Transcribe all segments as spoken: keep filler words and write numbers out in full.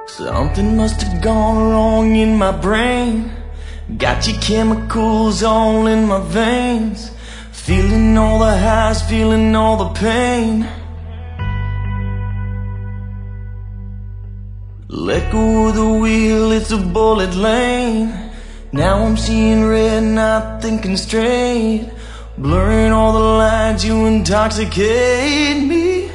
Something must have gone wrong in my brain. Got your chemicals all in my veins. Feeling all the highs, feeling all the pain. Let go of the wheel, it's a bullet lane. Now I'm seeing red, not thinking straight. Blurring all the lines, you intoxicate me.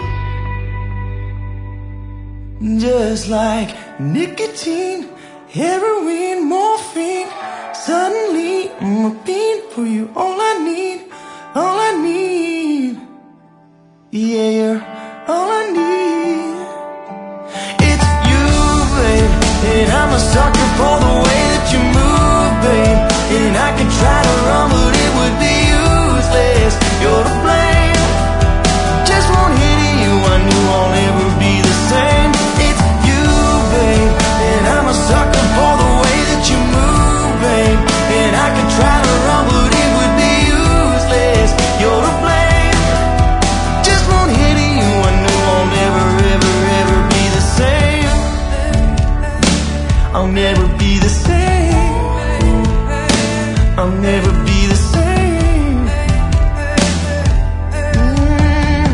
Just like nicotine, heroin, morphine. Suddenly I'm a fiend for you, all I need, all I need. Yeah, you're all I need. It's you, babe, and I'm a sucker for the way that you move, babe. And I could try to run, but it would be useless. You're to blame. Just won't hit you, I knew I'll never be the same. It's you, babe, and I'm a sucker for the way that you move, babe. And I could try to run, but it would be useless. You're to blame. Just won't hit you, I knew I'll never, ever, ever be the same. I'll never be the same. I'll never be the same. Mm.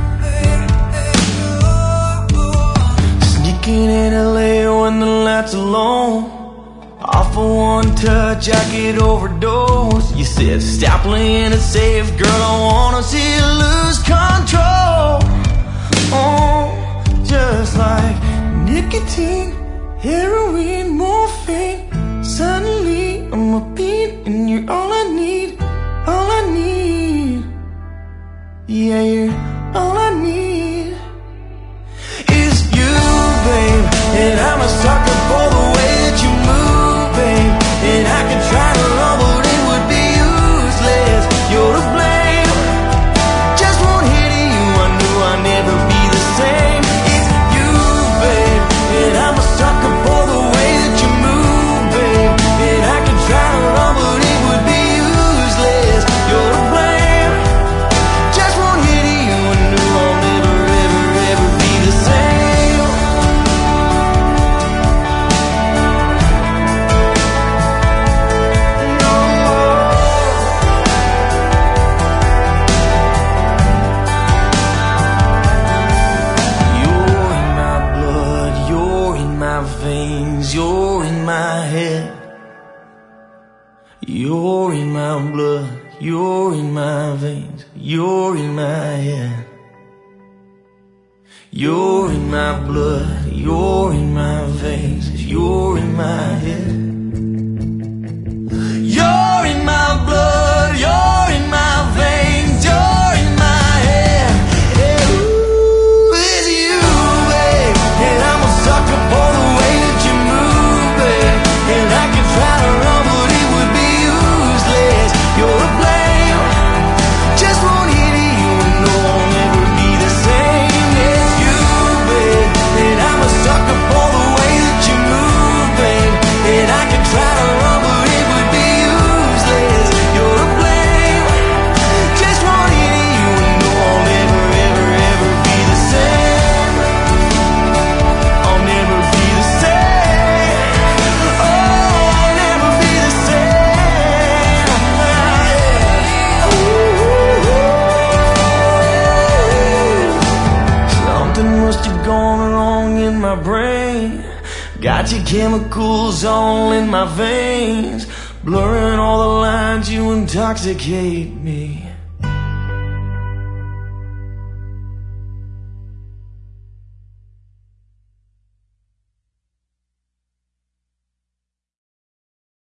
Sneaking in L A when the lights are low. Off for one touch, I get overdose. You said, stop playing it safe, girl, I wanna see you lose control. Oh, just like nicotine, heroin, morphine. Suddenly I'm a fiend, and you're all I need, all I need. Yeah, you're all I need. It's you, babe, and I'm a sucker for the way that you move, babe. And I could try to run, but it would be useless. You're to blame. Just won't hit you, I knew I'd never be the same. It's you, babe, and I'm a sucker for the way that you move, babe. And I could try to run, but it would be useless. You're to blame. Just won't hit you, I knew I'll never, ever, ever be the same. You're in my blood, you're in my veins, you're in my head. You're in my blood, you're in my veins, you're in my head. You're in my blood, you're in my veins, you're in my head. You're in my blood, you're in my veins, you're in my head. Ooh, it's you, babe, and I'm a sucker for the way that you move, babe. And I could try to run, but it would be useless. You're to blame. Just won't hit you, and no, I'll never be the same. It's you, babe, and I'm a sucker for the way that you move, babe. And I could try to run, but it would be useless. You're to blame. Just won't hit you, and no, I'll never, ever, ever be the same. I'll never be the same. Oh, I'll never be the same. Something must have gone wrong in my brain. Got your chemicals all in my veins. Blurring all the lines, you intoxicate me.